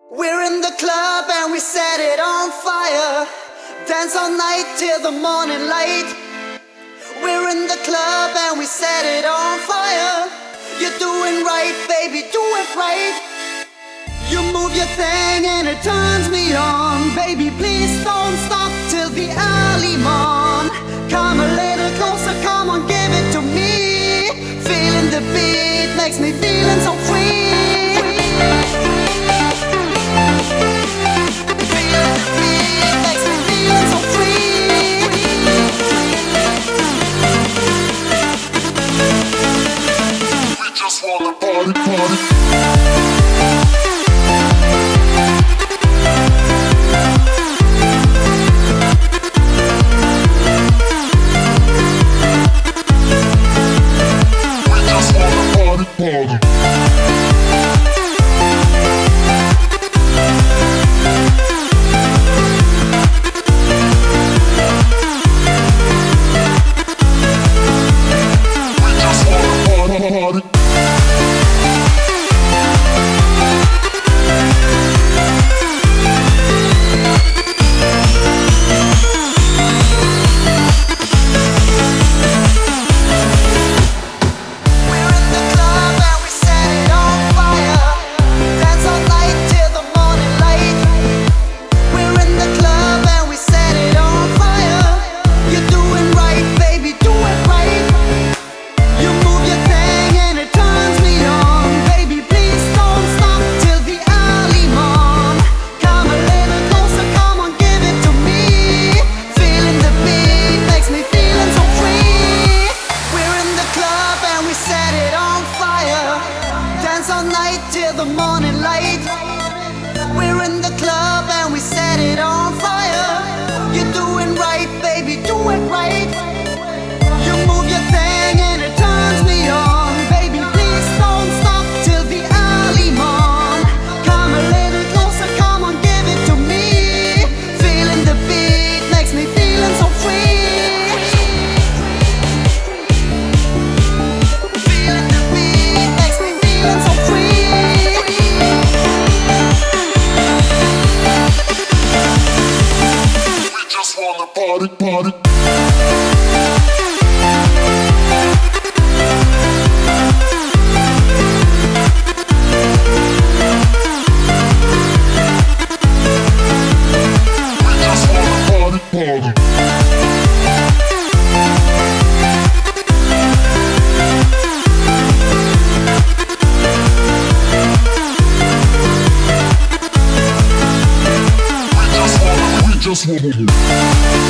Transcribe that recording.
We're in the club and we set it on fire. Dance all night till the morning light. We're in the club and we set it on fire. You're doing right, baby, do it right. You move your thing and it turns me on. Baby, please don't stop till the early morn. Come a little closer, come on, give it to me. Feeling the beat makes me feeling so free. Just wanna party, party. All night till the morning light. We're in the club and we set it on fire. You're doing right, baby, do it right. You move your thing and it turns me on. Baby, please don't stop till the early morn. Come a little closer, come on, give it to me. Feeling the beat makes me feeling so free. Party, party. Just wanna